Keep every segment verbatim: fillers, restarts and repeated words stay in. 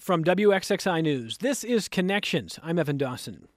From W X X I News, this is Connections. I'm Evan Dawson.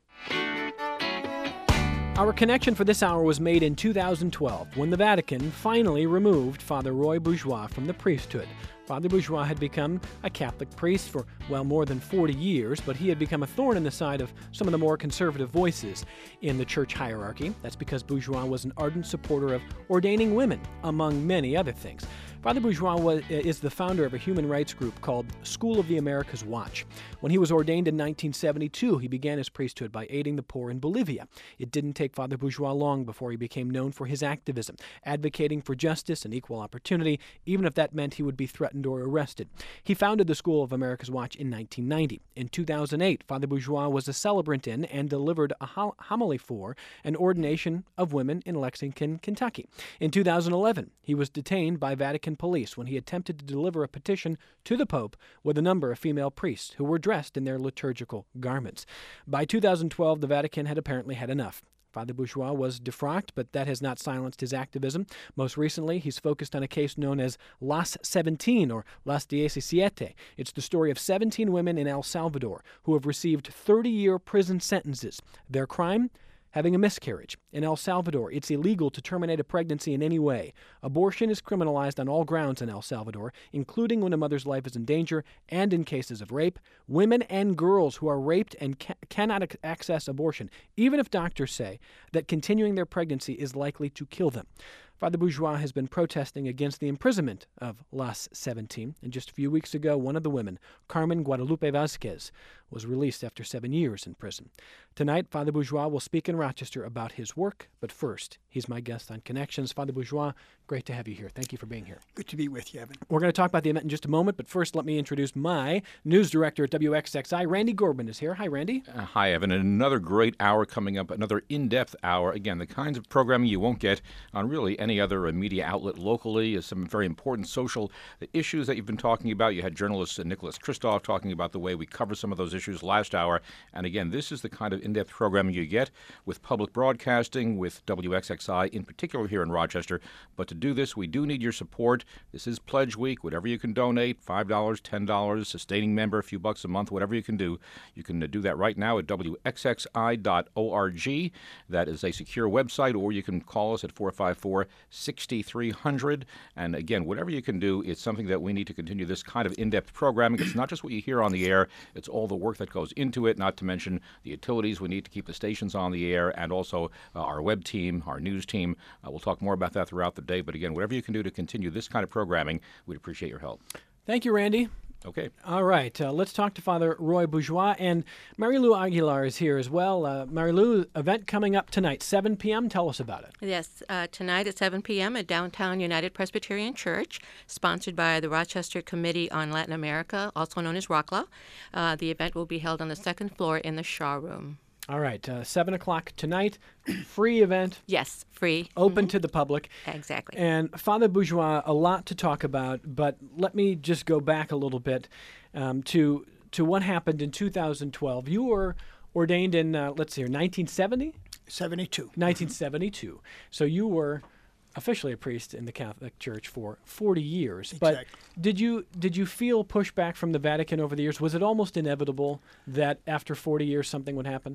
Our connection for this hour was made in two thousand twelve when the Vatican finally removed Father Roy Bourgeois from the priesthood. Father Bourgeois had become a Catholic priest for, well, more than forty years, but he had become a thorn in the side of some of the more conservative voices in the church hierarchy. That's because Bourgeois was an ardent supporter of ordaining women, among many other things. Father Bourgeois was, is the founder of a human rights group called School of the Americas Watch. When he was ordained in nineteen seventy-two, he began his priesthood by aiding the poor in Bolivia. It didn't take Father Bourgeois long before he became known for his activism, advocating for justice and equal opportunity, even if that meant he would be threatened or arrested. He founded the School of Americas Watch in nineteen ninety. In two thousand eight, Father Bourgeois was a celebrant in and delivered a homily for an ordination of women in Lexington, Kentucky. In two thousand eleven, he was detained by Vatican police when he attempted to deliver a petition to the Pope with a number of female priests who were dressed in their liturgical garments. By two thousand twelve, the Vatican had apparently had enough. Father Bourgeois was defrocked, but that has not silenced his activism. Most recently, he's focused on a case known as Las Seventeen, or Las Diecisiete. It's the story of seventeen women in El Salvador who have received thirty-year prison sentences. Their crime? Having a miscarriage. In El Salvador, it's illegal to terminate a pregnancy in any way. Abortion is criminalized on all grounds in El Salvador, including when a mother's life is in danger and in cases of rape. Women and girls who are raped and ca- cannot ac- access abortion, even if doctors say that continuing their pregnancy is likely to kill them. Father Bourgeois has been protesting against the imprisonment of Las Seventeen, and just a few weeks ago, one of the women, Carmen Guadalupe Vasquez, was released after seven years in prison. Tonight, Father Bourgeois will speak in Rochester about his work, but first, he's my guest on Connections. Father Bourgeois, great to have you here. Thank you for being here. Good to be with you, Evan. We're going to talk about the event in just a moment, but first, let me introduce my news director at W X X I. Randy Gorban is here. Hi, Randy. Uh, hi, Evan. And another great hour coming up, another in-depth hour. Again, the kinds of programming you won't get on really any other uh, media outlet locally. Is some very important social issues that you've been talking about. You had journalist uh, Nicholas Kristof talking about the way we cover some of those issues last hour. And again, this is the kind of in-depth programming you get with public broadcasting, with W X X I in particular here in Rochester. But to do this, we do need your support. This is Pledge Week. Whatever you can donate, five dollars, ten dollars, sustaining member, a few bucks a month, whatever you can do. You can uh, do that right now at W X X I dot org. That is a secure website, or you can call us at four five four, six three zero zero. And again, whatever you can do, it's something that we need to continue this kind of in-depth programming. It's not just what you hear on the air, it's all the work that goes into it, not to mention the utilities we need to keep the stations on the air, and also uh, our web team, our news team. Uh, we'll talk more about that throughout the day. But again, whatever you can do to continue this kind of programming, we'd appreciate your help. Thank you, Randy. Okay. All right. Uh, let's talk to Father Roy Bourgeois. And Mary-Lou Aguilar is here as well. Uh, Mary-Lou, event coming up tonight, seven p.m. Tell us about it. Yes, uh, tonight at seven p.m. at Downtown United Presbyterian Church, sponsored by the Rochester Committee on Latin America, also known as ROCLA. Uh, the event will be held on the second floor in the Shaw Room. All right, uh, seven o'clock tonight, free event. Yes, free. Open Mm-hmm. to the public. Exactly. And Father Bourgeois, a lot to talk about, but let me just go back a little bit um, to to what happened in two thousand twelve. You were ordained in, uh, let's see here, nineteen seventy? seventy-two. nineteen seventy-two. So you were officially a priest in the Catholic Church for forty years. Exactly. But did you did you feel pushback from the Vatican over the years? Was it almost inevitable that after forty years something would happen?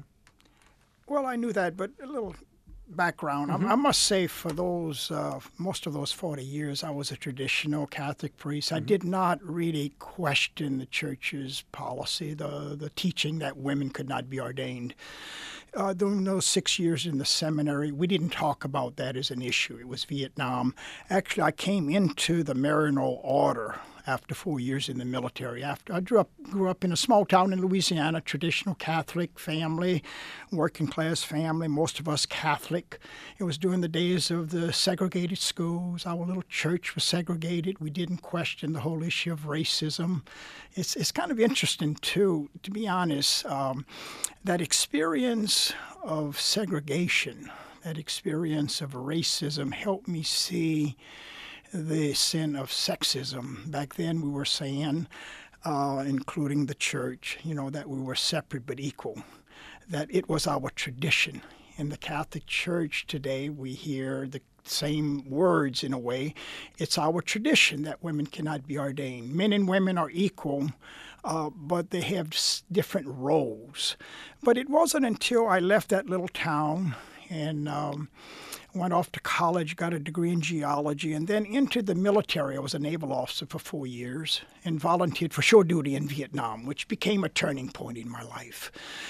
Well, I knew that, but a little background. Mm-hmm. I, I must say, for those uh, most of those forty years, I was a traditional Catholic priest. Mm-hmm. I did not really question the Church's policy, the the teaching that women could not be ordained. Uh, during those six years in the seminary, we didn't talk about that as an issue. It was Vietnam. Actually, I came into the Maryknoll Order after four years in the military. After I grew up, grew up in a small town in Louisiana, traditional Catholic family, working class family, most of us Catholic. It was during the days of the segregated schools. Our little church was segregated. We didn't question the whole issue of racism. It's it's kind of interesting, too, to be honest, um, that experience of segregation, that experience of racism helped me see the sin of sexism. Back then we were saying, uh, including the church, you know, that we were separate but equal, that it was our tradition. In the Catholic Church today, we hear the same words in a way. It's our tradition that women cannot be ordained. Men and women are equal uh, but they have s- different roles. But it wasn't until I left that little town and um, went off to college, got a degree in geology, and then into the military. I was a naval officer for four years and volunteered for shore duty in Vietnam, which became a turning point in my life.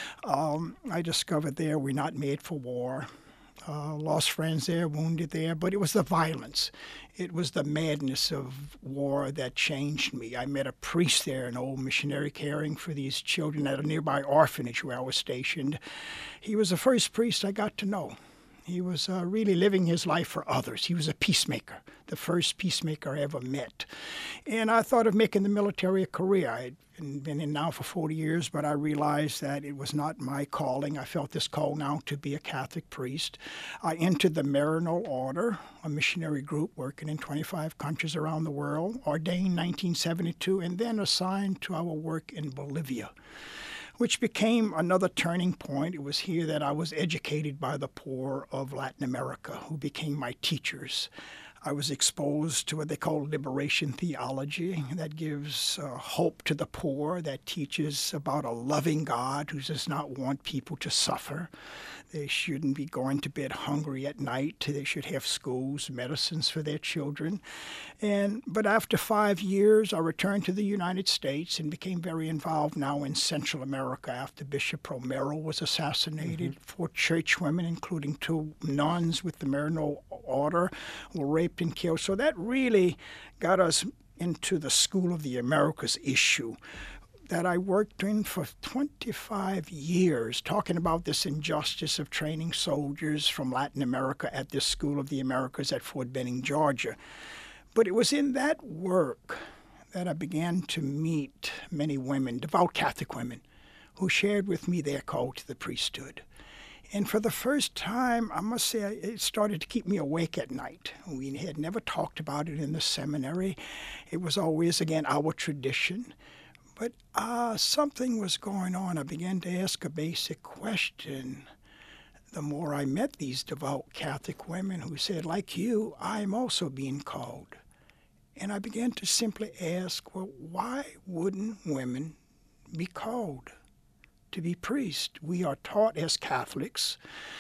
Um, I discovered there we're not made for war. Uh, lost friends there, wounded there, but it was the violence. It was the madness of war that changed me. I met a priest there, an old missionary caring for these children at a nearby orphanage where I was stationed. He was the first priest I got to know. He was uh, really living his life for others. He was a peacemaker, the first peacemaker I ever met. And I thought of making the military a career. I'd been in now for forty years, but I realized that it was not my calling. I felt this call now to be a Catholic priest. I entered the Maryknoll Order, a missionary group working in twenty-five countries around the world, ordained nineteen seventy-two, and then assigned to our work in Bolivia, which became another turning point. It was here that I was educated by the poor of Latin America, who became my teachers. I was exposed to what they call liberation theology that gives uh, hope to the poor, that teaches about a loving God who does not want people to suffer. They shouldn't be going to bed hungry at night. They should have schools, medicines for their children. And but after five years, I returned to the United States and became very involved now in Central America after Bishop Romero was assassinated. Mm-hmm. Four church women, including two nuns with the Maryknoll Order, were raped and killed. So that really got us into the School of the Americas issue that I worked in for twenty-five years, talking about this injustice of training soldiers from Latin America at this School of the Americas at Fort Benning, Georgia. But it was in that work that I began to meet many women, devout Catholic women, who shared with me their call to the priesthood. And for the first time, I must say, it started to keep me awake at night. We had never talked about it in the seminary. It was always, again, our tradition. But uh, something was going on. I began to ask a basic question. The more I met these devout Catholic women who said, like you, I'm also being called. And I began to simply ask, well, why wouldn't women be called to be priests? We are taught as Catholics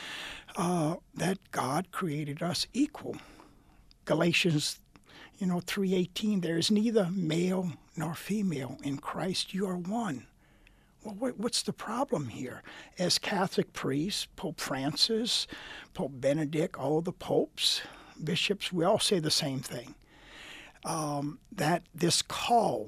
uh, that God created us equal. Galatians You know, three eighteen, there is neither male nor female. In Christ you are one. Well, what's the problem here? As Catholic priests, Pope Francis, Pope Benedict, all the popes, bishops, we all say the same thing, um, that this call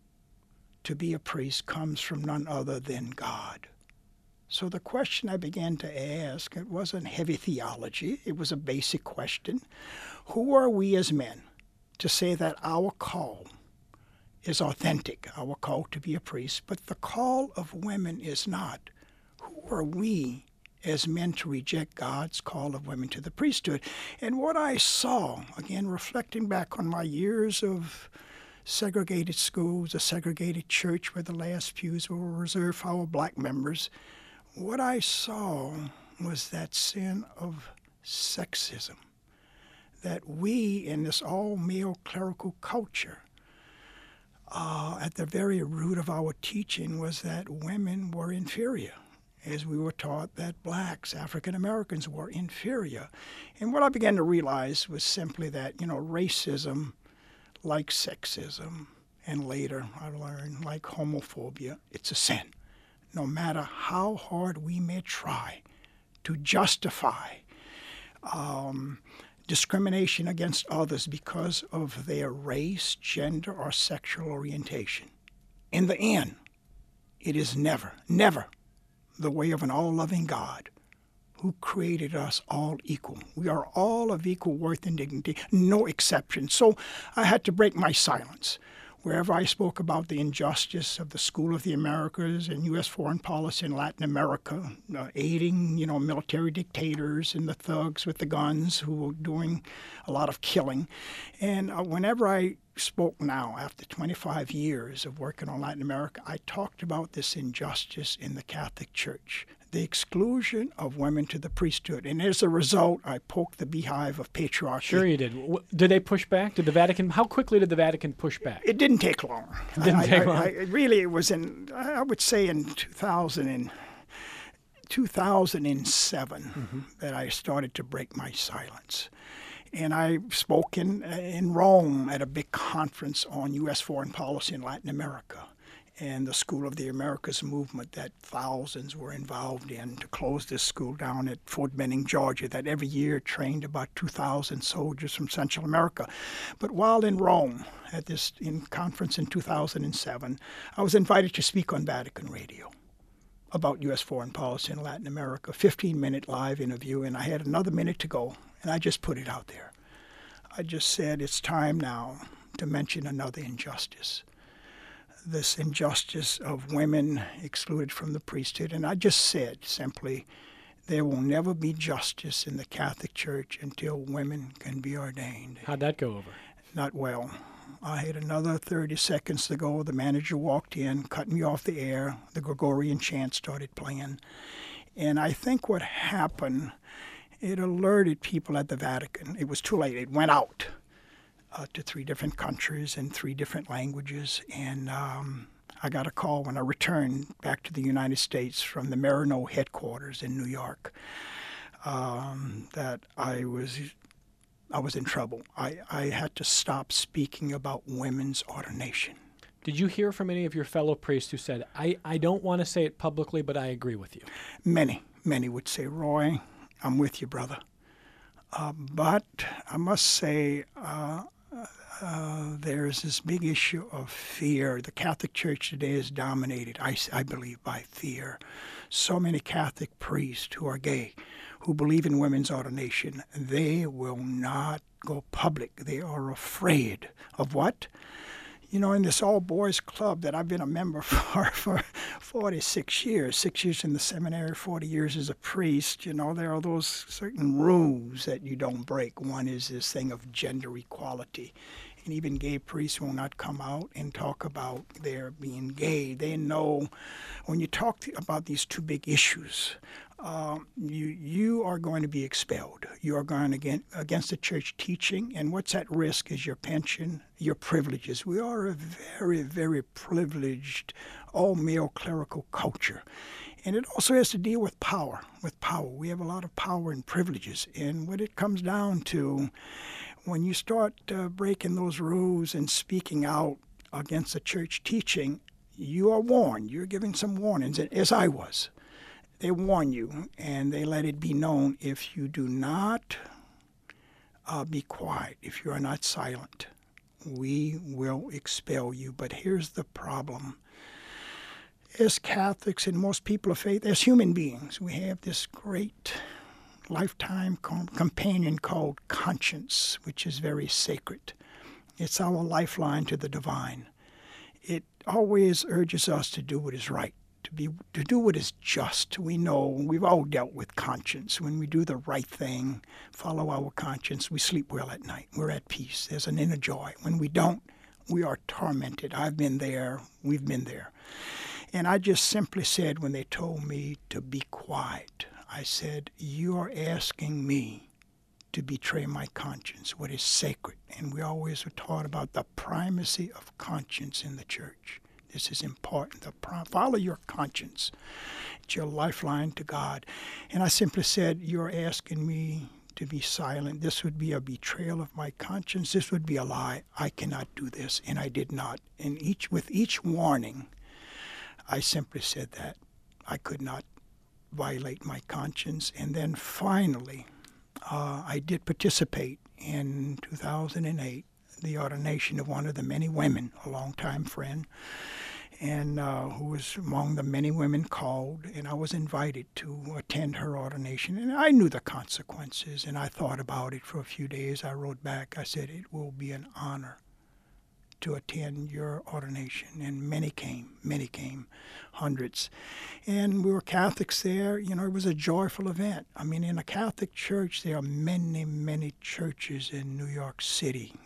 to be a priest comes from none other than God. So the question I began to ask, it wasn't heavy theology, it was a basic question. Who are we as men to say that our call is authentic, our call to be a priest, but the call of women is not? Who are we as men to reject God's call of women to the priesthood? And what I saw, again, reflecting back on my years of segregated schools, a segregated church where the last pews were reserved for our black members, what I saw was that sin of sexism, that we in this all-male clerical culture, uh, at the very root of our teaching was that women were inferior, as we were taught that blacks, African Americans, were inferior. And what I began to realize was simply that, you know, racism, like sexism, and later I learned like homophobia, it's a sin. No matter how hard we may try to justify um, discrimination against others because of their race, gender, or sexual orientation, in the end, it is never, never the way of an all-loving God who created us all equal. We are all of equal worth and dignity, no exception. So I had to break my silence. Wherever I spoke about the injustice of the School of the Americas and U S foreign policy in Latin America, uh, aiding, you know, military dictators and the thugs with the guns who were doing a lot of killing. And uh, whenever I spoke now, after twenty-five years of working on Latin America, I talked about this injustice in the Catholic Church, the exclusion of women to the priesthood. And as a result, I poked the beehive of patriarchy. Sure you did. W- Did they push back? Did the Vatican, how quickly did the Vatican push back? It didn't take long. It didn't I, take I, long? I, it really, it was in, I would say in two thousand and, two thousand seven mm-hmm. that I started to break my silence. And I spoke in, in Rome at a big conference on U S foreign policy in Latin America and the School of the Americas movement that thousands were involved in to close this school down at Fort Benning, Georgia, that every year trained about two thousand soldiers from Central America. But while in Rome at this in conference in two thousand seven, I was invited to speak on Vatican Radio about U S foreign policy in Latin America, fifteen-minute live interview, and I had another minute to go, and I just put it out there. I just said it's time now to mention another injustice. This injustice of women excluded from the priesthood. And I just said simply, there will never be justice in the Catholic Church until women can be ordained. How'd that go over? Not well. I had another thirty seconds to go. The manager walked in, cut me off the air. The Gregorian chant started playing. And I think what happened, it alerted people at the Vatican. It was too late. It went out. Uh, to three different countries in three different languages. And um, I got a call when I returned back to the United States from the Marino headquarters in New York um, that I was I was in trouble. I, I had to stop speaking about women's ordination. Did you hear from any of your fellow priests who said, I, I don't want to say it publicly, but I agree with you? Many, many would say, Roy, I'm with you, brother. Uh, but I must say, uh, Uh, there's this big issue of fear. The Catholic Church today is dominated, I, I believe, by fear. So many Catholic priests who are gay, who believe in women's ordination, they will not go public. They are afraid of what? You know, in this all-boys club that I've been a member for for forty-six years, six years in the seminary, forty years as a priest, you know, there are those certain rules that you don't break. One is this thing of gender equality. And even gay priests will not come out and talk about their being gay. They know when you talk about these two big issues, um, you you are going to be expelled. You are going against, against the church teaching, and what's at risk is your pension, your privileges. We are a very, very privileged, all-male clerical culture. And it also has to deal with power, with power. We have a lot of power and privileges. And what it comes down to, when you start uh, breaking those rules and speaking out against the church teaching, you are warned. You're giving some warnings, as I was. They warn you, and they let it be known, if you do not uh, be quiet, if you are not silent, we will expel you. But here's the problem. As Catholics and most people of faith, as human beings, we have this great lifetime com- companion called conscience, which is very sacred. It's our lifeline to the divine. It always urges us to do what is right, to be to do what is just. We know, we've all dealt with conscience. When we do the right thing, follow our conscience, we sleep well at night. We're at peace. There's an inner joy. When we don't, we are tormented. I've been there. We've been there. And I just simply said, when they told me to be quiet, I said, you are asking me to betray my conscience, what is sacred. And we always were taught about the primacy of conscience in the church. This is important. The pri- follow your conscience. It's your lifeline to God. And I simply said, you're asking me to be silent. This would be a betrayal of my conscience. This would be a lie. I cannot do this. And I did not. And each with each warning, I simply said that I could not violate my conscience. And then finally, uh, I did participate in two thousand eight, the ordination of one of the many women, a longtime friend, and uh, who was among the many women called, and I was invited to attend her ordination. And I knew the consequences, and I thought about it for a few days. I wrote back, I said, it will be an honor to attend your ordination. And many came, many came, hundreds. And we were Catholics there. You know, it was a joyful event. I mean, in a Catholic church, there are many, many churches in New York City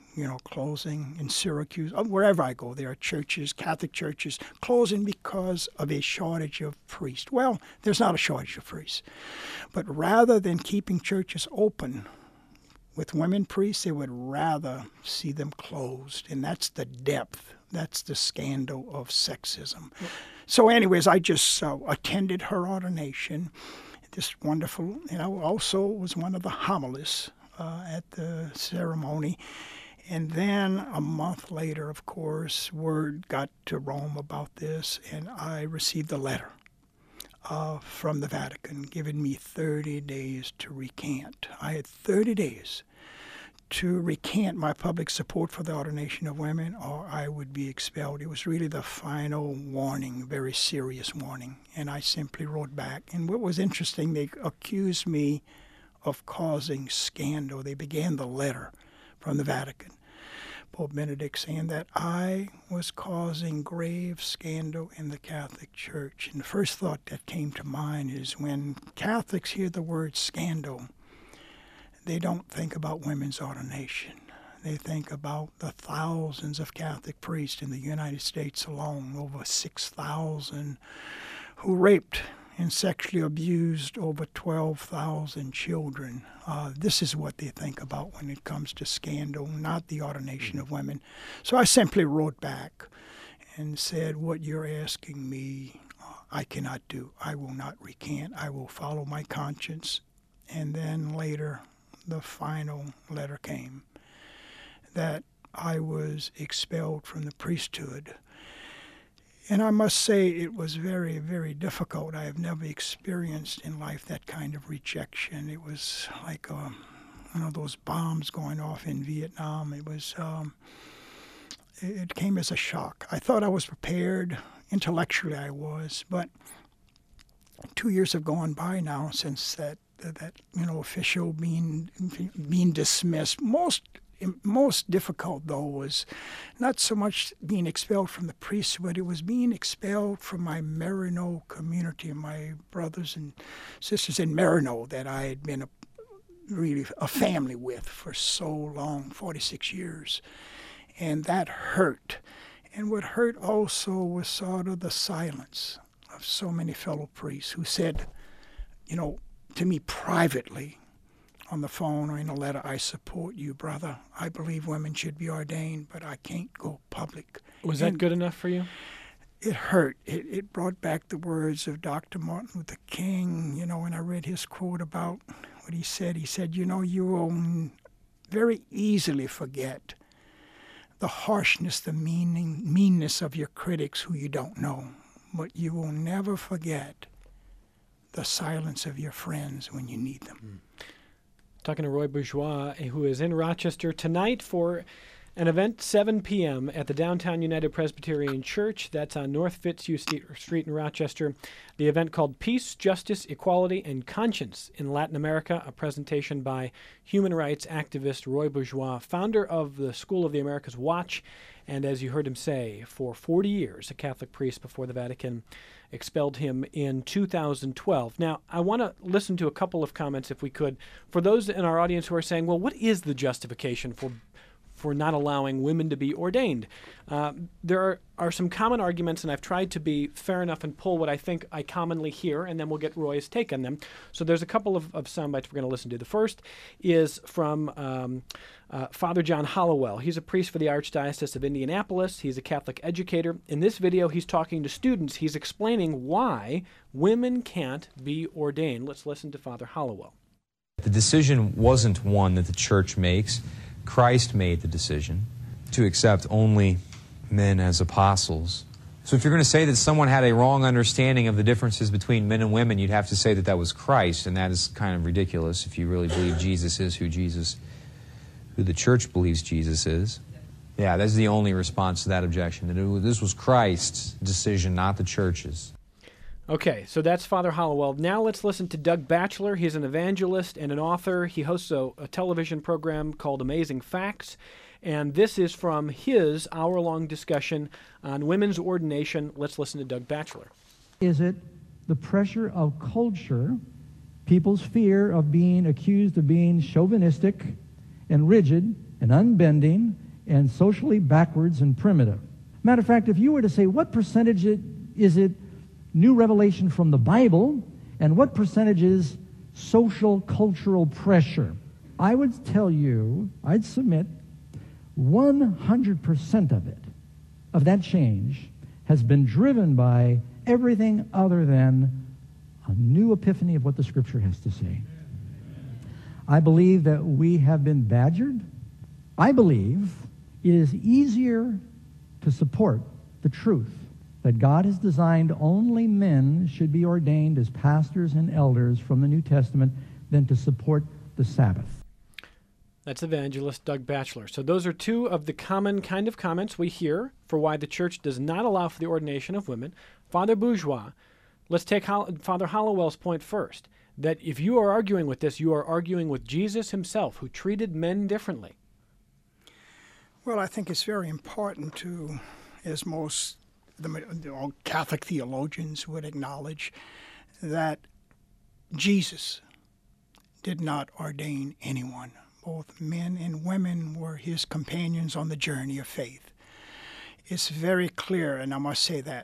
you know, closing in Syracuse. Wherever I go, there are churches, Catholic churches, closing because of a shortage of priests. Well, there's not a shortage of priests. But rather than keeping churches open with women priests, they would rather see them closed. And that's the depth. That's the scandal of sexism. So anyways, I just uh, attended her ordination. This wonderful, you know, also was one of the homilists uh, at the ceremony. And then a month later, of course, word got to Rome about this, and I received a letter uh, from the Vatican giving me thirty days to recant. I had thirty days to recant my public support for the ordination of women, or I would be expelled. It was really the final warning, very serious warning, and I simply wrote back. And what was interesting, they accused me of causing scandal. They began the letter from the Vatican, Pope Benedict, saying that I was causing grave scandal in the Catholic Church. And the first thought that came to mind is when Catholics hear the word scandal, they don't think about women's ordination. They think about the thousands of Catholic priests in the United States alone, over six thousand, who raped and sexually abused over twelve thousand children. Uh, this is what they think about when it comes to scandal, not the ordination of women. So I simply wrote back and said, what you're asking me, uh, I cannot do. I will not recant. I will follow my conscience. And then later, the final letter came that I was expelled from the priesthood. And I must say it was very, very difficult. I have never experienced in life that kind of rejection. It was like um, one of those bombs going off in Vietnam. It was, um, it came as a shock. I thought I was prepared. Intellectually I was, but two years have gone by now since that that you know official being being dismissed. Most most difficult though was not so much being expelled from the priesthood, it was being expelled from my Maryknoll community, my brothers and sisters in Maryknoll that I had been a, really a family with for so long, forty-six years, and that hurt. And what hurt also was sort of the silence of so many fellow priests who said, you know, to me privately on the phone or in a letter, I support you, brother. I believe women should be ordained, but I can't go public. Was and that good enough for you? It hurt. It, it brought back the words of Doctor Martin Luther King, you know, when I read his quote about what he said. He said, you know, you will very easily forget the harshness, the meaning, meanness of your critics who you don't know, but you will never forget the silence of your friends when you need them. Mm. Talking to Roy Bourgeois, who is in Rochester tonight for an event, seven p.m. at the Downtown United Presbyterian Church. That's on North Fitzhugh Street in Rochester. The event called Peace, Justice, Equality, and Conscience in Latin America, a presentation by human rights activist Roy Bourgeois, founder of the School of the Americas Watch, and as you heard him say, for forty years, a Catholic priest before the Vatican expelled him in two thousand twelve. Now, I want to listen to a couple of comments, if we could, for those in our audience who are saying, well, what is the justification for for not allowing women to be ordained? Uh, there are, are some common arguments, and I've tried to be fair enough and pull what I think I commonly hear, and then we'll get Roy's take on them. So there's a couple of, of sound bites we're going to listen to. The first is from um, uh, Father John Hollowell. He's a priest for the Archdiocese of Indianapolis. He's a Catholic educator. In this video, he's talking to students. He's explaining why women can't be ordained. Let's listen to Father Hollowell. The decision wasn't one that the church makes. Christ made the decision to accept only men as apostles. So if you're going to say that someone had a wrong understanding of the differences between men and women, you'd have to say that that was Christ, and that is kind of ridiculous if you really believe Jesus is who Jesus, who the church believes Jesus is. Yeah, that's the only response to that objection, that it was, this was Christ's decision, not the church's. Okay, so that's Father Hollowell. Now let's listen to Doug Batchelor. He's an evangelist and an author. He hosts a, a television program called Amazing Facts, and this is from his hour-long discussion on women's ordination. Let's listen to Doug Batchelor. Is it the pressure of culture, people's fear of being accused of being chauvinistic and rigid and unbending and socially backwards and primitive. Matter of fact, if you were to say what percentage it, is it new revelation from the Bible and what percentage is social cultural pressure, I would tell you, I'd submit one hundred percent of it, of that change, has been driven by everything other than a new epiphany of what the Scripture has to say. I believe that we have been badgered. I believe it is easier to support the truth that God has designed only men should be ordained as pastors and elders from the New Testament than to support the Sabbath. That's evangelist Doug Batchelor. So those are two of the common kind of comments we hear for why the church does not allow for the ordination of women. Father Bourgeois, let's take Hol- Father Hollowell's point first, that if you are arguing with this, you are arguing with Jesus himself, who treated men differently. Well, I think it's very important to, as most the all Catholic theologians would acknowledge, that Jesus did not ordain anyone. Both men and women were his companions on the journey of faith. It's very clear, and I must say that,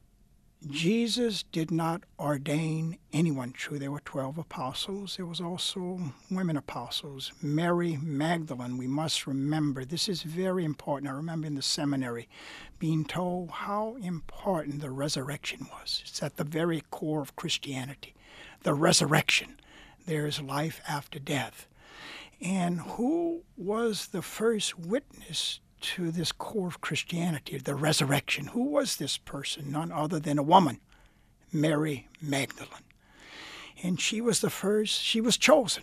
Jesus did not ordain anyone. True, there were twelve apostles. There was also women apostles. Mary Magdalene, we must remember. This is very important. I remember in the seminary being told how important the resurrection was. It's at the very core of Christianity. The resurrection. There is life after death. And who was the first witness to this core of Christianity, the resurrection? Who was this person? None other than a woman, Mary Magdalene. And she was the first, she was chosen,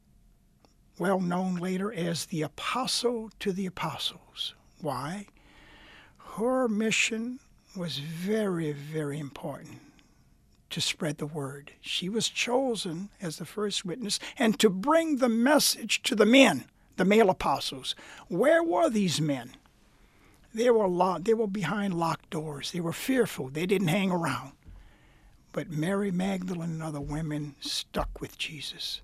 well known later as the apostle to the apostles. Why? Her mission was very, very important, to spread the word. She was chosen as the first witness and to bring the message to the men, the male apostles. Where were these men? They were locked, they were behind locked doors. They were fearful. They didn't hang around. But Mary Magdalene and other women stuck with Jesus.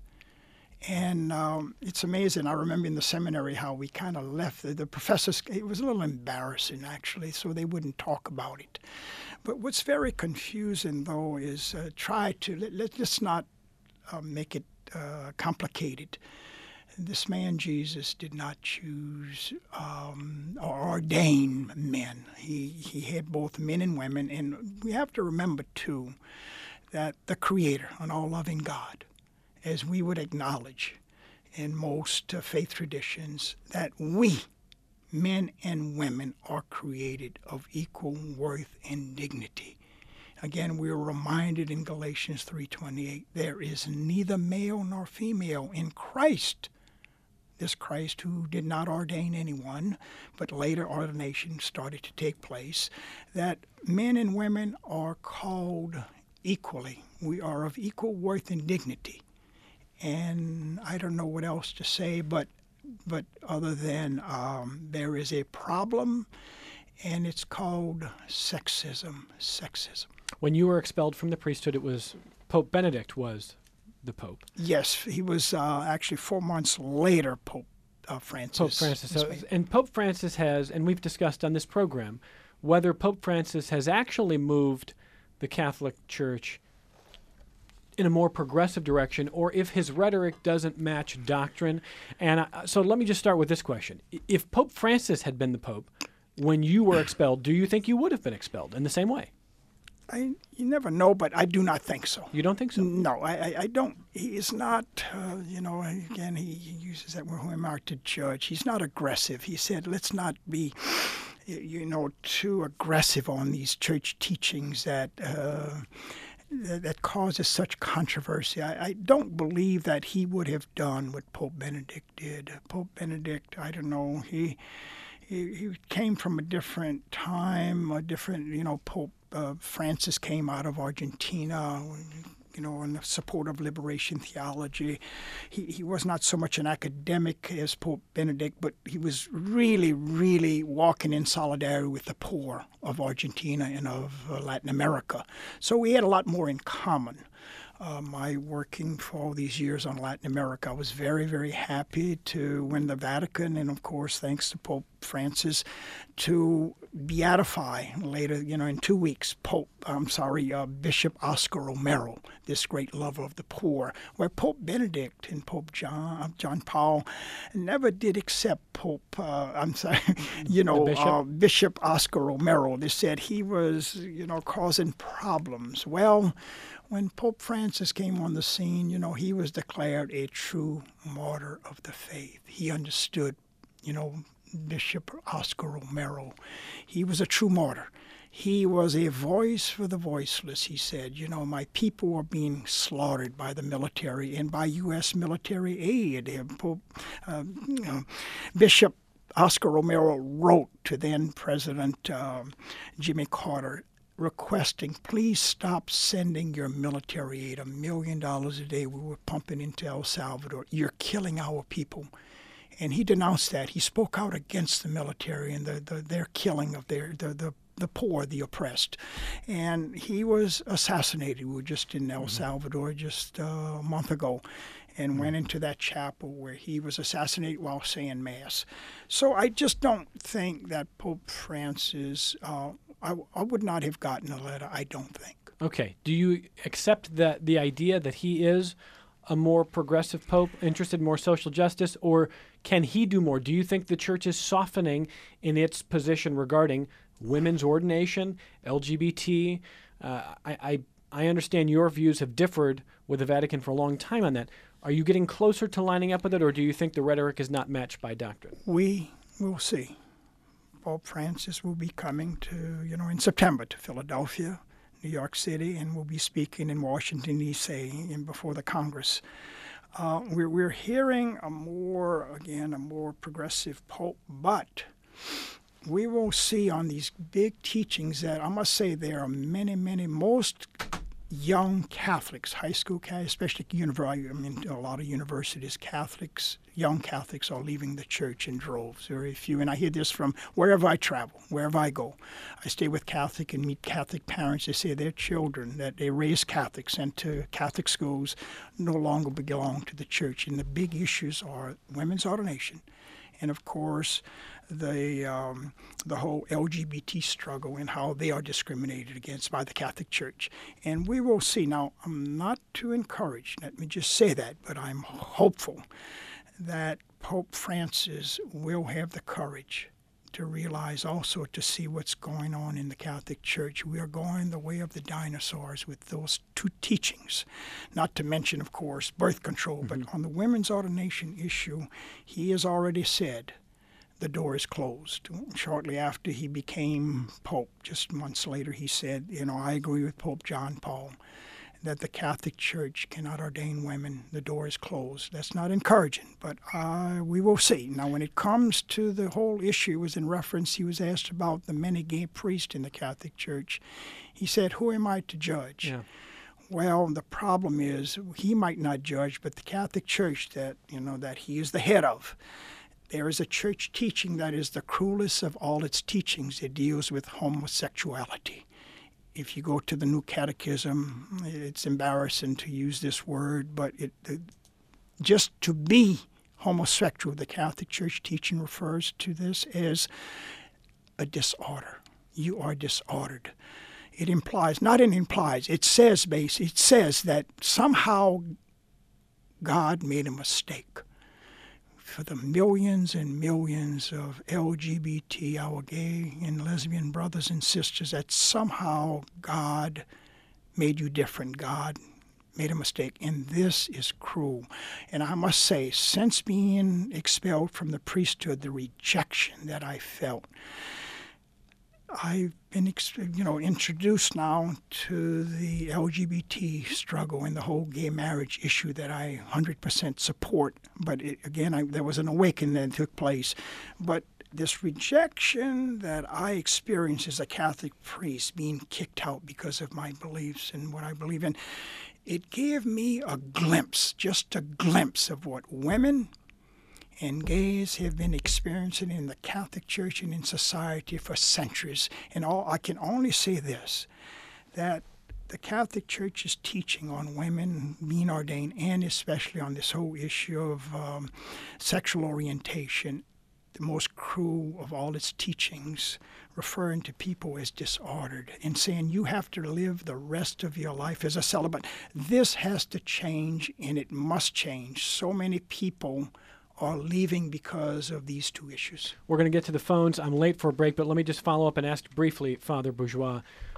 And um, it's amazing. I remember in the seminary how we kind of left. The, the professors, it was a little embarrassing, actually, so they wouldn't talk about it. But what's very confusing, though, is uh, try to, let, let's not uh, make it uh, complicated. This man, Jesus, did not choose um, or ordain men. He, he had both men and women. And we have to remember, too, that the Creator, an all-loving God, as we would acknowledge in most uh, faith traditions, that we, men and women, are created of equal worth and dignity. Again, we are reminded in Galatians three twenty-eight, there is neither male nor female in Christ. This Christ who did not ordain anyone, but later ordination started to take place, that men and women are called equally. We are of equal worth and dignity. And I don't know what else to say, but but other than um, there is a problem, and it's called sexism. Sexism. When you were expelled from the priesthood, it was Pope Benedict was the Pope. Yes, he was uh, actually four months later, Pope uh, Francis. Pope Francis. So, and Pope Francis has, and we've discussed on this program, whether Pope Francis has actually moved the Catholic Church in a more progressive direction, or if his rhetoric doesn't match doctrine. And uh, so let me just start with this question. If Pope Francis had been the Pope when you were expelled, do you think you would have been expelled in the same way? I, you never know, but I do not think so. You don't think so? No, I, I, I don't. He is not, uh, you know, again, he, he uses that word, who am I to judge? He's not aggressive. He said, let's not be, you know, too aggressive on these church teachings that uh, that causes such controversy. I, I don't believe that he would have done what Pope Benedict did. Pope Benedict, I don't know, he he, he came from a different time, a different, you know, Pope uh, Francis came out of Argentina, you know, in the support of liberation theology. He, he was not so much an academic as Pope Benedict, but he was really, really walking in solidarity with the poor of Argentina and of uh, Latin America. So we had a lot more in common. Uh, my working for all these years on Latin America, I was very, very happy to, when the Vatican, and of course, thanks to Pope Francis to beatify later, you know, in two weeks, Pope, I'm sorry, uh, Bishop Oscar Romero, this great lover of the poor, where Pope Benedict and Pope John John Paul never did accept Pope, uh, I'm sorry, you know, Bishop? Uh, Bishop Oscar Romero. They said he was, you know, causing problems. Well, when Pope Francis came on the scene, you know, he was declared a true martyr of the faith. He understood, you know, Bishop Oscar Romero. He was a true martyr. He was a voice for the voiceless, he said. You know, my people are being slaughtered by the military and by U S military aid. And Pope, uh, you know, Bishop Oscar Romero wrote to then President uh, Jimmy Carter requesting, please stop sending your military aid. A million dollars a day we were pumping into El Salvador. You're killing our people. And he denounced that. He spoke out against the military and the, the, their killing of their the, the the poor, the oppressed. And he was assassinated. We were just in El Salvador just uh, a month ago and went into that chapel where he was assassinated while saying Mass. So I just don't think that Pope Francis, uh, I, I would not have gotten a letter, I don't think. Okay. Do you accept that the idea that he is a more progressive pope, interested in more social justice, or can he do more? Do you think the church is softening in its position regarding women's ordination, L G B T? Uh, I, I I understand your views have differed with the Vatican for a long time on that. Are you getting closer to lining up with it, or do you think the rhetoric is not matched by doctrine? We will see. Pope Francis will be coming to, you know, in September to Philadelphia, New York City, and will be speaking in Washington, D C, and before the Congress. Uh, we're, we're hearing a more, again, a more progressive pope, but we will see on these big teachings that I must say there are many, many, most young Catholics, high school Catholics, especially university, I mean, a lot of universities, Catholics, young Catholics are leaving the church in droves, very few. And I hear this from wherever I travel, wherever I go. I stay with Catholic and meet Catholic parents. They say their children that they raised Catholics sent to Catholic schools no longer belong to the church. And the big issues are women's ordination and, of course, the um, the whole L G B T struggle and how they are discriminated against by the Catholic Church. And we will see. Now, I'm not too encouraged, let me just say that, but I'm hopeful that Pope Francis will have the courage to realize also to see what's going on in the Catholic Church. We are going the way of the dinosaurs with those two teachings. Not to mention, of course, birth control. Mm-hmm. But on the women's ordination issue, he has already said the door is closed. Shortly after he became Pope, just months later, he said, you know, I agree with Pope John Paul that the Catholic Church cannot ordain women. The door is closed. That's not encouraging, but uh, we will see. Now, when it comes to the whole issue, was in reference, he was asked about the many gay priests in the Catholic Church. He said, who am I to judge? Yeah. Well, the problem is he might not judge, but the Catholic Church that, you know, that he is the head of, there is a church teaching that is the cruelest of all its teachings. It deals with homosexuality. If you go to the New Catechism, it's embarrassing to use this word, but it, it just to be homosexual, the Catholic Church teaching refers to this as a disorder. You are disordered. It implies, not it implies, it says, base, it says that somehow God made a mistake. For the millions and millions of L G B T, our gay and lesbian brothers and sisters, that somehow God made you different. God made a mistake, and this is cruel. And I must say, since being expelled from the priesthood, the rejection that I felt, I've been, you know, introduced now to the L G B T struggle and the whole gay marriage issue that I one hundred percent support. But it, again, I, there was an awakening that took place. But this rejection that I experienced as a Catholic priest, being kicked out because of my beliefs and what I believe in, it gave me a glimpse, just a glimpse of what women and gays have been experiencing in the Catholic Church and in society for centuries. And all I can only say this, that the Catholic Church's teaching on women being ordained, and especially on this whole issue of um, sexual orientation, the most cruel of all its teachings, referring to people as disordered and saying you have to live the rest of your life as a celibate. This has to change, and it must change. So many people are leaving because of these two issues. We're going to get to the phones. I'm late for a break, but let me just follow up and ask briefly, Father Bourgeois.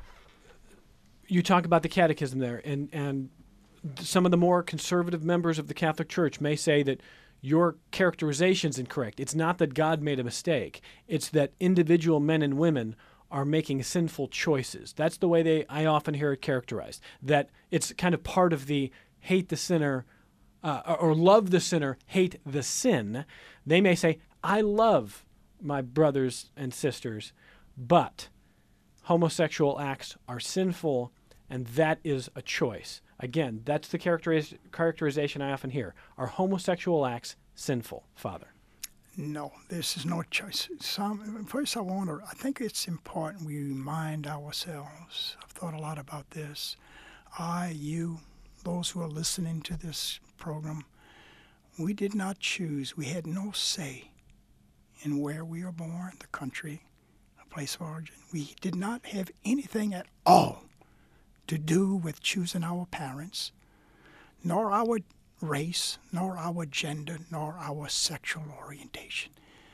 You talk about the catechism there, and, and some of the more conservative members of the Catholic Church may say that your characterization is incorrect. It's not that God made a mistake. It's that individual men and women are making sinful choices. That's the way they I often hear it characterized, that it's kind of part of the hate the sinner uh, or love the sinner, hate the sin. They may say, I love my brothers and sisters, but homosexual acts are sinful, and that is a choice. Again, that's the characteriz- characterization I often hear. Are homosexual acts sinful, Father? No, this is no choice. Some, first, I want to, I think it's important we remind ourselves. I've thought a lot about this. I, you, those who are listening to this program, we did not choose. We had no say in where we were born, the country, the place of origin. We did not have anything at all to do with choosing our parents, nor our race, nor our gender, nor our sexual orientation.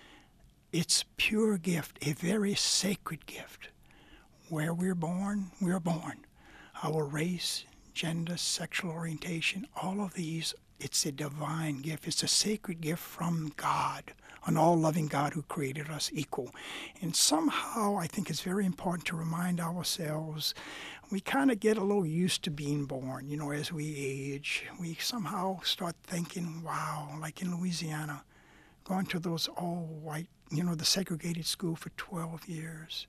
It's pure gift, a very sacred gift. Where we're born, we're born. Our race, gender, sexual orientation, all of these, it's a divine gift. It's a sacred gift from God, an all-loving God who created us equal. And somehow I think it's very important to remind ourselves, we kind of get a little used to being born. You know, as we age, we somehow start thinking, wow, like in Louisiana, going to those all-white, you know, the segregated school for twelve years.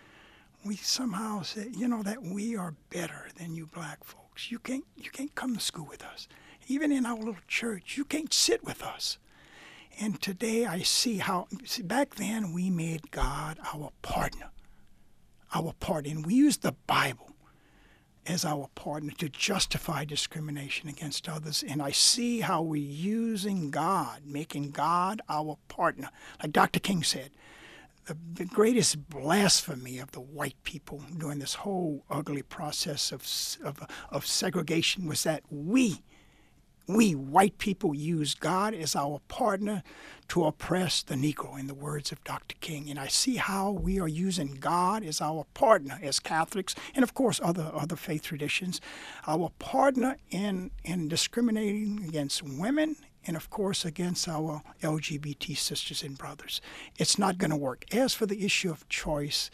We somehow say, you know, that we are better than you black folks. You can't, you can't come to school with us. Even in our little church, you can't sit with us. And today I see how, see, back then we made God our partner, our partner. And we used the Bible as our partner to justify discrimination against others. And I see how we're using God, making God our partner. Like Doctor King said, the, the greatest blasphemy of the white people during this whole ugly process of, of, of segregation was that we, We, white people, use God as our partner to oppress the Negro, in the words of Doctor King. And I see how we are using God as our partner as Catholics, and of course other other faith traditions, our partner in, in discriminating against women and of course against our L G B T sisters and brothers. It's not going to work. As for the issue of choice,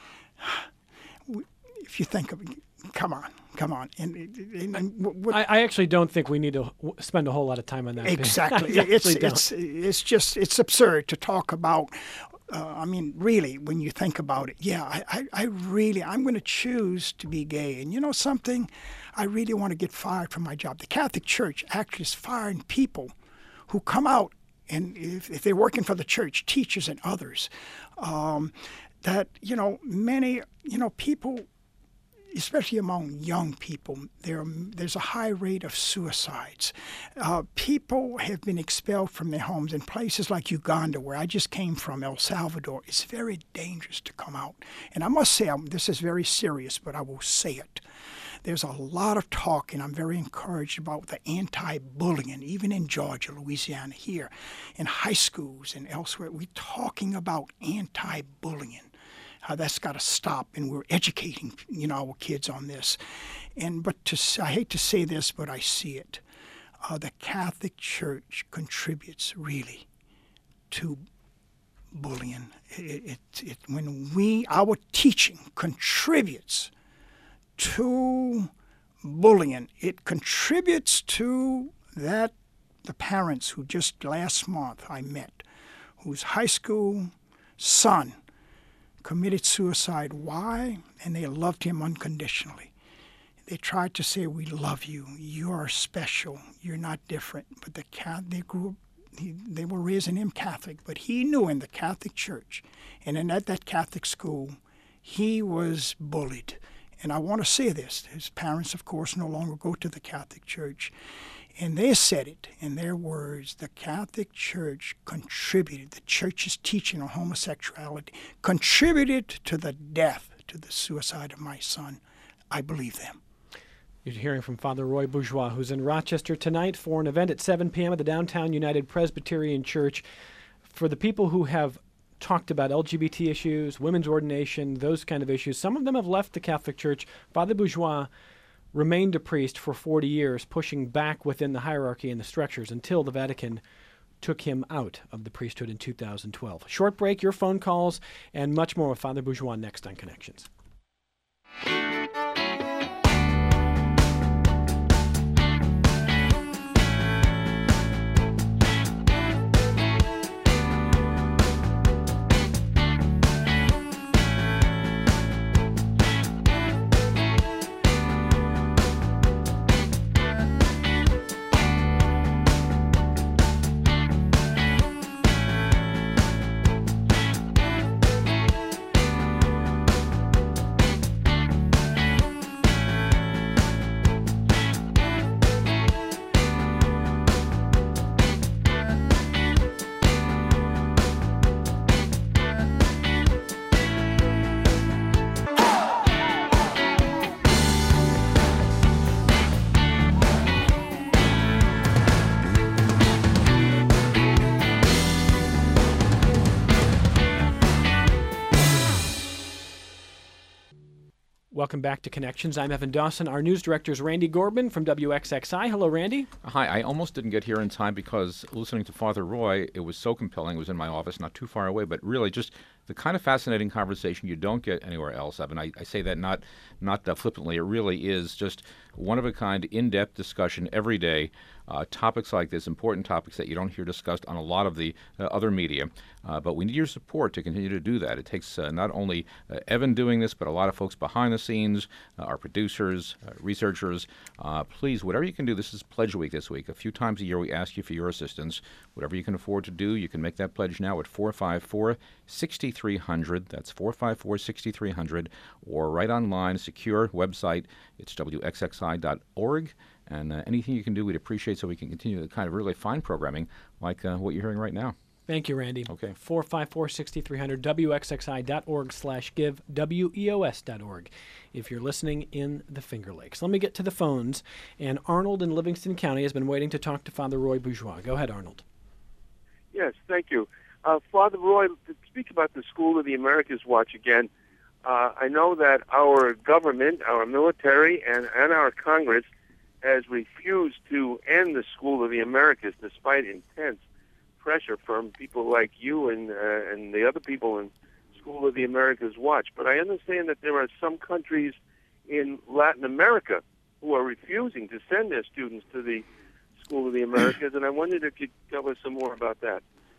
if you think of it, come on, come on. And, and, and what, I, I actually don't think we need to w- spend a whole lot of time on that. Exactly. it's, it's, it's just, it's absurd to talk about, uh, I mean, really, when you think about it, yeah, I, I, I really, I'm going to choose to be gay. And you know something? I really want to get fired from my job. The Catholic Church actually is firing people who come out, and if, if they're working for the church, teachers and others, um, that, you know, many, you know, people, especially among young people, there, there's a high rate of suicides. Uh, people have been expelled from their homes in places like Uganda, where I just came from, El Salvador. It's very dangerous to come out. And I must say, um, this is very serious, but I will say it. There's a lot of talk, and I'm very encouraged about the anti-bullying, even in Georgia, Louisiana, here, in high schools and elsewhere. We're talking about anti-bullying. Uh, that's got to stop, and we're educating, you know, our kids on this. And but to, I hate to say this, but I see it. Uh, the Catholic Church contributes really to bullying. It, it, it, when we, our teaching contributes to bullying, it contributes to that. The parents who just last month I met, whose high school son committed suicide. Why? And they loved him unconditionally. They tried to say, we love you. You are special. You're not different. But the they grew up, he, they were raising him Catholic, but he knew in the Catholic Church and in at that Catholic school, he was bullied. And I want to say this. His parents, of course, no longer go to the Catholic Church. And they said it in their words, the Catholic Church contributed, the Church's teaching on homosexuality contributed to the death, to the suicide of my son. I believe them. You're hearing from Father Roy Bourgeois, who's in Rochester tonight for an event at seven p.m. at the Downtown United Presbyterian Church. For the people who have talked about L G B T issues, women's ordination, those kind of issues, some of them have left the Catholic Church. Father Bourgeois remained a priest for forty years, pushing back within the hierarchy and the structures until the Vatican took him out of the priesthood in two thousand twelve. Short break, your phone calls, and much more with Father Bourgeois next on Connections. Welcome back to Connections. I'm Evan Dawson. Our news director is Randy Gorban from W X X I. Hello, Randy. Hi. I almost didn't get here in time because listening to Father Roy, it was so compelling. It was in my office, not too far away, but really just the kind of fascinating conversation you don't get anywhere else. Evan, I, I say that not not uh, flippantly. It really is just one-of-a-kind, in-depth discussion every day. Uh, topics like this, important topics that you don't hear discussed on a lot of the uh, other media. Uh, but we need your support to continue to do that. It takes uh, not only uh, Evan doing this, but a lot of folks behind the scenes, uh, our producers, uh, researchers. Uh, please, whatever you can do, this is Pledge Week this week. A few times a year we ask you for your assistance. Whatever you can afford to do, you can make that pledge now at four five four, six three zero zero. That's four five four, six three zero zero. Or right online, secure website. It's W X X I dot org. And uh, anything you can do, we'd appreciate so we can continue the kind of really fine programming like uh, what you're hearing right now. Thank you, Randy. Okay. four five four, six three zero zero, W X X I dot org slash give, W E O S dot org, if you're listening in the Finger Lakes. Let me get to the phones. And Arnold in Livingston County has been waiting to talk to Father Roy Bourgeois. Go ahead, Arnold. Yes, thank you. Uh, Father Roy, to speak about the School of the Americas Watch again, uh, I know that our government, our military, and, and our Congress has refused to end the School of the Americas despite intense pressure from people like you and uh, and the other people in School of the Americas Watch. But I understand that there are some countries in Latin America who are refusing to send their students to the School of the Americas, and I wondered if you'd tell us some more about that.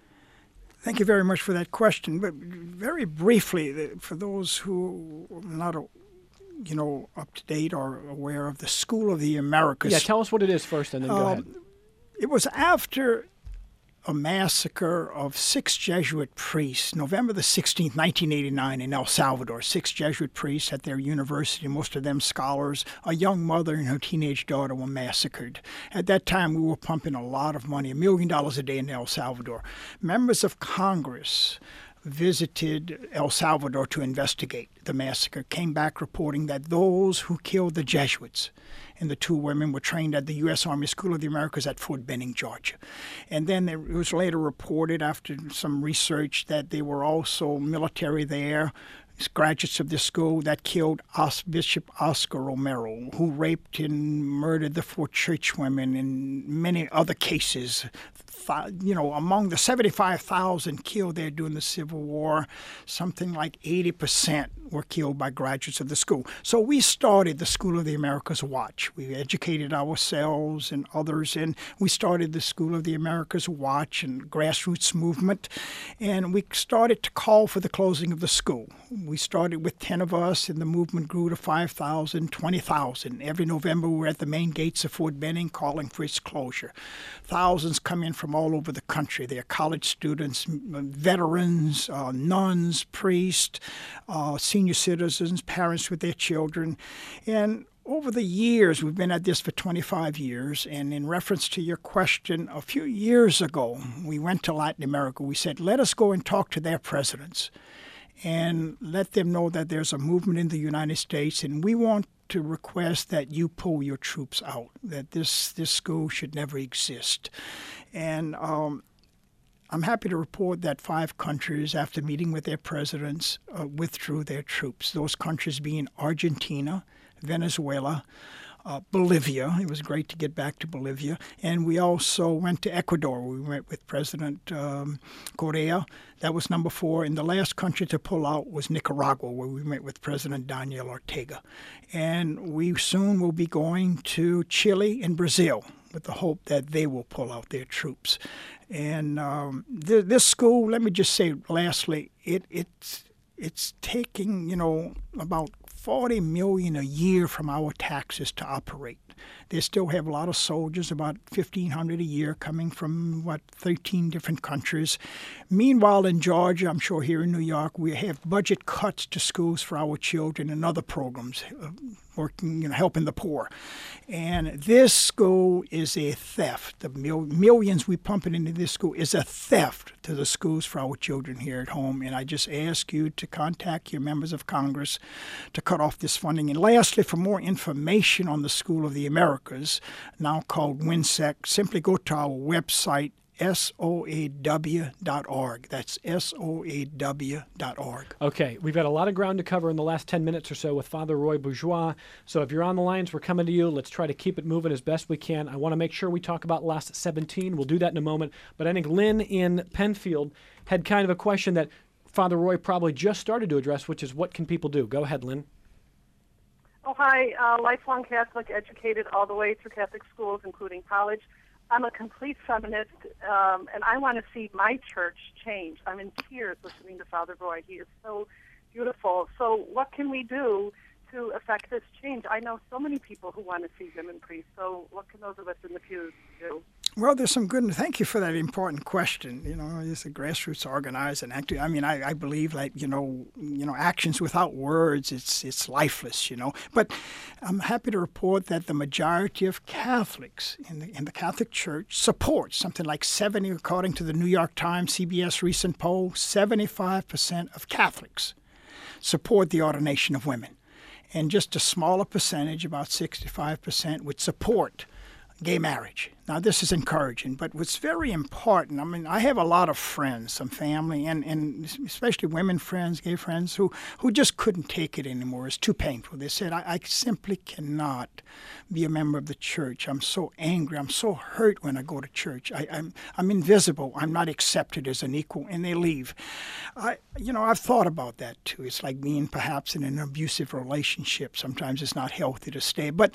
Thank you very much for that question. But very briefly, for those who are not, you know, up to date or aware of the School of the Americas. Yeah, tell us what it is first, and then go um, ahead. It was after a massacre of six Jesuit priests, November the sixteenth, nineteen eighty-nine, in El Salvador. Six Jesuit priests at their university, most of them scholars. A young mother and her teenage daughter were massacred. At that time, we were pumping a lot of money, a million dollars a day in El Salvador. Members of Congress visited El Salvador to investigate the massacre, came back reporting that those who killed the Jesuits and the two women were trained at the U S Army School of the Americas at Fort Benning, Georgia. And then it was later reported after some research that they were also military there, graduates of the school that killed Os- Bishop Oscar Romero, who raped and murdered the four church women and many other cases. You know, among the seventy-five thousand killed there during the Civil War, something like eighty percent were killed by graduates of the school. So we started the School of the Americas Watch. We educated ourselves and others, and we started the School of the Americas Watch and grassroots movement, and we started to call for the closing of the school. We started with ten of us, and the movement grew to five thousand, twenty thousand. Every November, we were at the main gates of Fort Benning calling for its closure. Thousands come in from all over the country. They are college students, veterans, uh, nuns, priests, uh, senior citizens, parents with their children. And over the years, we've been at this for twenty-five years, and in reference to your question, a few years ago, we went to Latin America. We said, let us go and talk to their presidents and let them know that there's a movement in the United States, and we want to request that you pull your troops out, that this, this school should never exist. And um, I'm happy to report that five countries, after meeting with their presidents, uh, withdrew their troops, those countries being Argentina, Venezuela, uh, Bolivia. It was great to get back to Bolivia. And we also went to Ecuador. We met with President um, Correa. That was number four. And the last country to pull out was Nicaragua, where we met with President Daniel Ortega. And we soon will be going to Chile and Brazil with the hope that they will pull out their troops. And um, th- this school, let me just say lastly, it, it's, it's taking, you know, about forty million dollars a year from our taxes to operate. They still have a lot of soldiers, about fifteen hundred a year, coming from, what, thirteen different countries. Meanwhile, in Georgia, I'm sure here in New York, we have budget cuts to schools for our children and other programs, uh, working, you know, helping the poor. And this school is a theft. The mil- millions we pump into this school is a theft to the schools for our children here at home. And I just ask you to contact your members of Congress to cut off this funding. And lastly, for more information on the School of the Americas, now called WINSEC, simply go to our website, S O A W dot org. That's S O A W dot org. Okay, we've got a lot of ground to cover in the last ten minutes or so with Father Roy Bourgeois. So if you're on the lines, we're coming to you. Let's try to keep it moving as best we can. I want to make sure we talk about Last seventeen. We'll do that in a moment. But I think Lynn in Penfield had kind of a question that Father Roy probably just started to address, which is what can people do? Go ahead, Lynn. Oh, hi. Uh, lifelong Catholic, educated all the way through Catholic schools, including college. I'm a complete feminist, um, and I want to see my church change. I'm in tears listening to Father Roy. He is so beautiful. So what can we do to affect this change? I know so many people who want to see women priests. So what can those of us in the pews do? Well, there's some good. Thank you for that important question. You know, it's a grassroots organized and active. I mean, I, I believe like you know, you know, actions without words, it's it's lifeless. You know, but I'm happy to report that the majority of Catholics in the in the Catholic Church support something like seventy, according to the New York Times, C B S recent poll, seventy-five percent of Catholics support the ordination of women, and just a smaller percentage, about sixty-five percent, would support gay marriage. Now, this is encouraging, but what's very important, I mean, I have a lot of friends, some family, and, and especially women friends, gay friends, who, who just couldn't take it anymore. It's too painful. They said, I, I simply cannot be a member of the church. I'm so angry. I'm so hurt when I go to church. I, I'm, I'm invisible. I'm not accepted as an equal, and they leave. I, you know, I've thought about that, too. It's like being perhaps in an abusive relationship. Sometimes it's not healthy to stay. But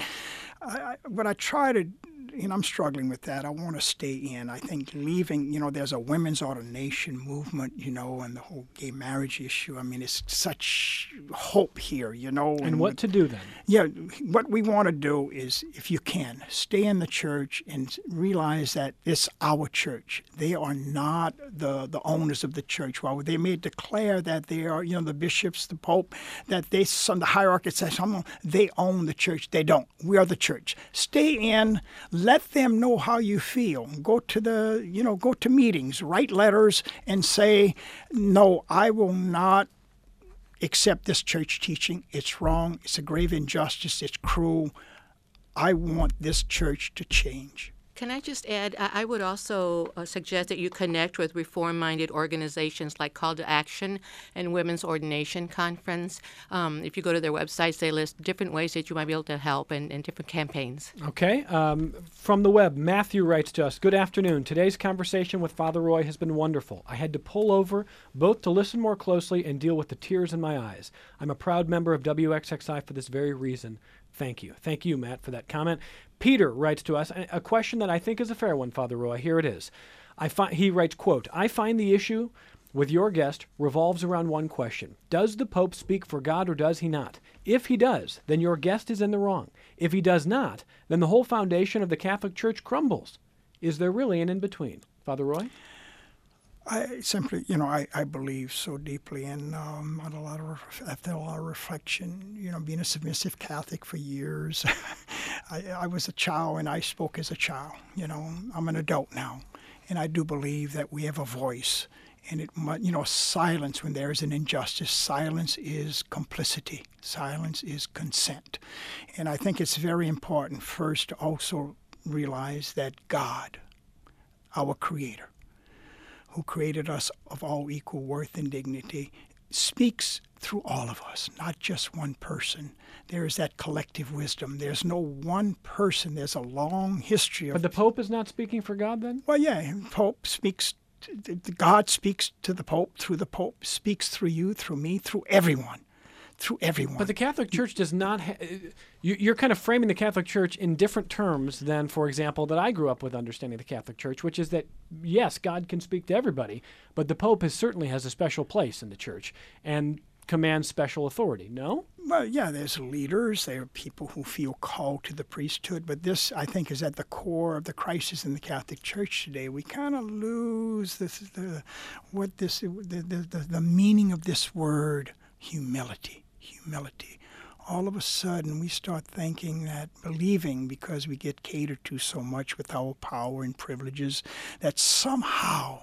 I, what I try to You know, I'm struggling with that. I want to stay in. I think leaving, you know, there's a women's ordination movement, you know, and the whole gay marriage issue. I mean, it's such hope here, you know. And, and what to do then? Yeah, what we want to do is, if you can, stay in the church and realize that it's our church. They are not the, the owners of the church. While they may declare that they are, you know, the bishops, the pope, that they, some the hierarchy says, they own the church. They don't. We are the church. Stay in. Let them know how you feel. Go to the, you know, go to meetings, write letters, and say, no, I will not accept this church teaching. It's wrong. It's a grave injustice. It's cruel. I want this church to change. Can I just add, I would also uh, suggest that you connect with reform-minded organizations like Call to Action and Women's Ordination Conference. Um, if you go to their websites, they list different ways that you might be able to help and, and different campaigns. Okay. Um, from the web, Matthew writes to us, good afternoon. Today's conversation with Father Roy has been wonderful. I had to pull over both to listen more closely and deal with the tears in my eyes. I'm a proud member of W X X I for this very reason. Thank you. Thank you, Matt, for that comment. Peter writes to us a question that I think is a fair one, Father Roy. Here it is. I fi- he writes, quote, I find the issue with your guest revolves around one question. Does the Pope speak for God or does he not? If he does, then your guest is in the wrong. If he does not, then the whole foundation of the Catholic Church crumbles. Is there really an in-between? Father Roy? I simply, you know, I, I believe so deeply in um, a lot of after a lot of reflection. You know, being a submissive Catholic for years, I, I was a child and I spoke as a child. You know, I'm an adult now, and I do believe that we have a voice. And it, mu- you know, silence when there is an injustice. Silence is complicity. Silence is consent. And I think it's very important first to also realize that God, our Creator, who created us of all equal worth and dignity, speaks through all of us, not just one person. There is that collective wisdom. There's no one person. There's a long history of... But the Pope is not speaking for God then? Well, yeah, Pope speaks... God speaks to the Pope through the Pope, speaks through you, through me, through everyone. Through everyone. But the Catholic Church does not. Ha- you, you're kind of framing the Catholic Church in different terms than, for example, that I grew up with understanding the Catholic Church, which is that yes, God can speak to everybody, but the Pope has, certainly has a special place in the Church and commands special authority. No? Well, yeah, there's leaders, there are people who feel called to the priesthood, but this, I think, is at the core of the crisis in the Catholic Church today. We kind of lose this, the, what this, the, the, the, the meaning of this word, humility. Humility. All of a sudden, we start thinking that, believing, because we get catered to so much with our power and privileges, that somehow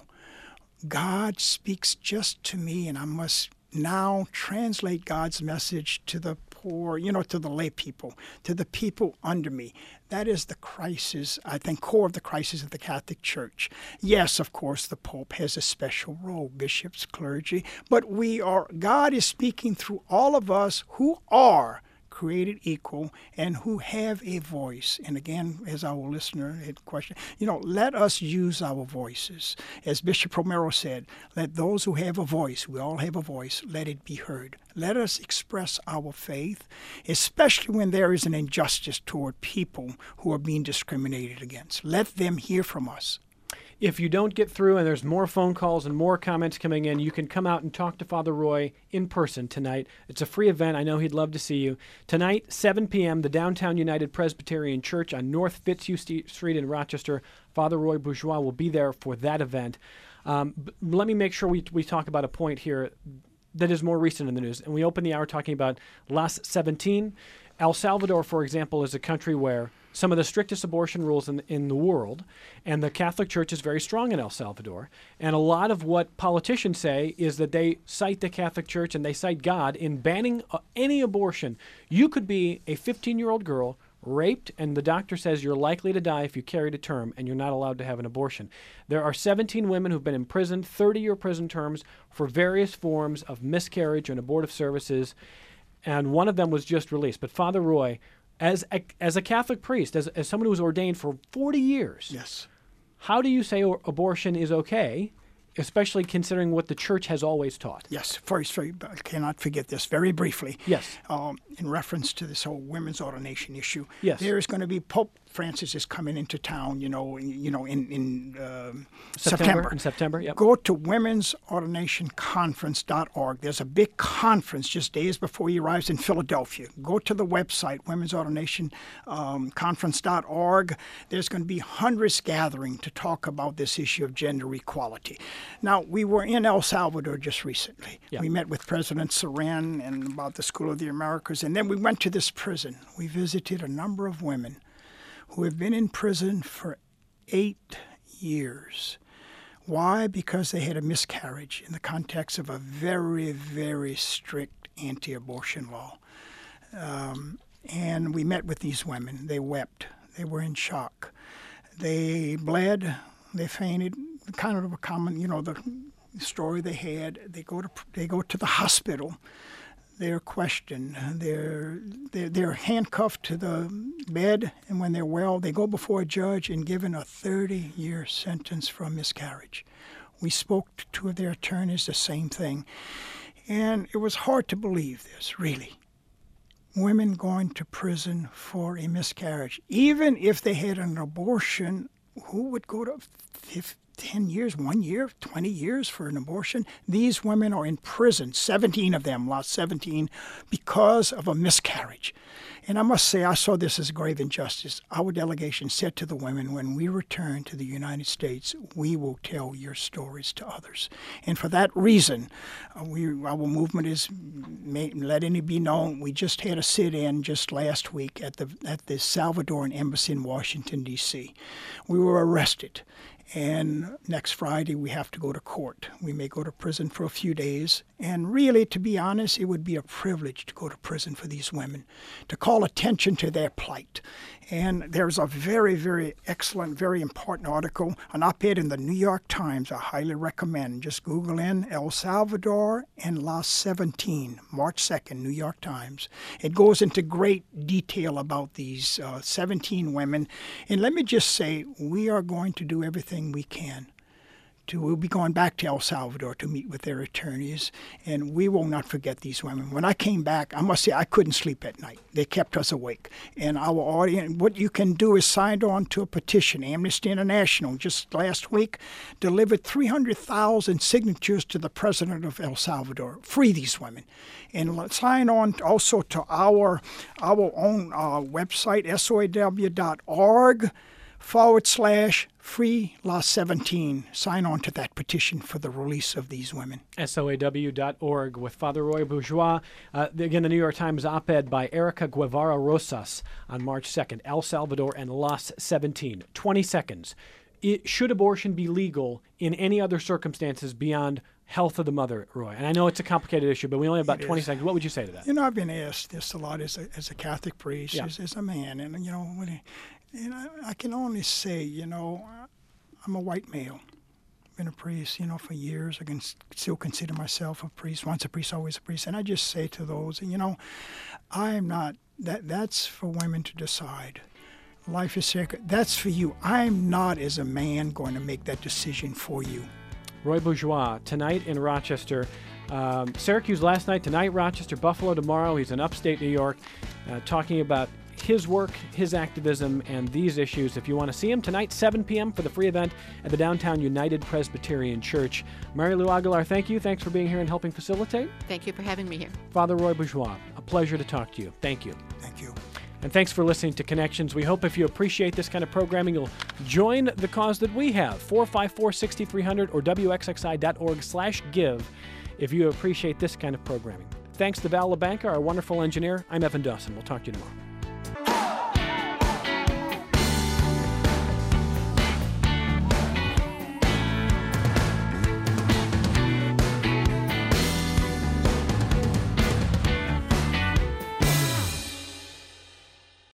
God speaks just to me, and I must now translate God's message to the poor, you know, to the lay people, to the people under me. That is the crisis, I think, core of the crisis of the Catholic Church. Yes, of course, the Pope has a special role, bishops, clergy, but we are, God is speaking through all of us who are created equal and who have a voice. And again, as our listener had questioned, you know, let us use our voices. As Bishop Romero said, let those who have a voice, we all have a voice, let it be heard. Let us express our faith, especially when there is an injustice toward people who are being discriminated against. Let them hear from us. If you don't get through and there's more phone calls and more comments coming in, you can come out and talk to Father Roy in person tonight. It's a free event. I know he'd love to see you. Tonight, seven p.m., the Downtown United Presbyterian Church on North Fitzhugh Street in Rochester. Father Roy Bourgeois will be there for that event. Um, let me make sure we, we talk about a point here that is more recent in the news. And we open the hour talking about Las seventeen. El Salvador, for example, is a country where some of the strictest abortion rules in, in the world, and the Catholic Church is very strong in El Salvador. And a lot of what politicians say is that they cite the Catholic Church and they cite God in banning uh, any abortion. You could be a fifteen-year-old girl raped, and the doctor says you're likely to die if you carry to term, and you're not allowed to have an abortion. There are seventeen women who've been imprisoned, thirty-year prison terms for various forms of miscarriage and abortive services, and one of them was just released. But Father Roy, as a, as a Catholic priest, as, as someone who was ordained for forty years, yes, how do you say or, abortion is okay, especially considering what the Church has always taught? Yes, first, very, I cannot forget this very briefly. Yes. Um, in reference to this whole women's ordination issue, yes, there is going to be Pope Francis is coming into town, you know, in, you know, in in uh, September, September. In September, yep. Go to women's ordination conference dot org. There's a big conference just days before he arrives in Philadelphia. Go to the website, women's ordination conference dot org. There's going to be hundreds gathering to talk about this issue of gender equality. Now, we were in El Salvador just recently. Yep. We met with President Saran and about the School of the Americas, and then we went to this prison. We visited a number of women who have been in prison for eight years. Why? Because they had a miscarriage in the context of a very, very strict anti-abortion law. Um, and we met with these women. They wept. They were in shock. They bled. They fainted. Kind of a common, you know, the story they had. They go to they go to the hospital. They're questioned. They're, they're they're handcuffed to the bed, and when they're well, they go before a judge and given a thirty-year sentence for a miscarriage. We spoke to two of their attorneys, the same thing, and it was hard to believe this, really. Women going to prison for a miscarriage, even if they had an abortion, who would go to ten years, one year, twenty years for an abortion. These women are in prison, seventeen of them, lost seventeen, because of a miscarriage. And I must say, I saw this as grave injustice. Our delegation said to the women, when we return to the United States, we will tell your stories to others. And for that reason, uh, we, our movement is may, letting it be known. We just had a sit-in just last week at the at the Salvadoran Embassy in Washington, D C We were arrested. And next Friday, we have to go to court. We may go to prison for a few days. And really, to be honest, it would be a privilege to go to prison for these women, to call attention to their plight. And there's a very, very excellent, very important article, an op-ed in the New York Times I highly recommend. Just Google in El Salvador and Lost seventeen, March second, New York Times. It goes into great detail about these uh, seventeen women. And let me just say, we are going to do everything we can. To, we'll be going back to El Salvador to meet with their attorneys, and we will not forget these women. When I came back, I must say I couldn't sleep at night. They kept us awake. And our audience, what you can do is sign on to a petition. Amnesty International just last week delivered three hundred thousand signatures to the president of El Salvador. Free these women. And sign on also to our, our own uh, website, S O A W dot org. forward slash free Lost seventeen. Sign on to that petition for the release of these women. S O A W dot org with Father Roy Bourgeois. Uh, again, the New York Times op-ed by Erica Guevara Rosas on March second. El Salvador and Lost seventeen. twenty seconds. It, should abortion be legal in any other circumstances beyond health of the mother, Roy? And I know it's a complicated issue, but we only have about It twenty is. seconds. What would you say to that? You know, I've been asked this a lot as a, as a Catholic priest, Yeah. as, as a man, and, you know, when I, and I, I can only say, you know, I'm a white male. Been a priest, you know, for years. I can s- still consider myself a priest. Once a priest, always a priest. And I just say to those, you know, I'm not, that. that's for women to decide. Life is sacred. That's for you. I'm not, as a man, going to make that decision for you. Roy Bourgeois, tonight in Rochester. Um, Syracuse last night, tonight Rochester, Buffalo tomorrow. He's in upstate New York, uh, talking about his work, his activism, and these issues. If you want to see him tonight, seven p.m. for the free event at the downtown United Presbyterian Church. Mary Lou Aguilar, thank you. Thanks for being here and helping facilitate. Thank you for having me here. Father Roy Bourgeois, a pleasure to talk to you. Thank you. Thank you. And thanks for listening to Connections. We hope if you appreciate this kind of programming, you'll join the cause that we have, four five four, six three zero zero or W X X I dot org slash give, if you appreciate this kind of programming. Thanks to Val LaBanca, our wonderful engineer. I'm Evan Dawson. We'll talk to you tomorrow.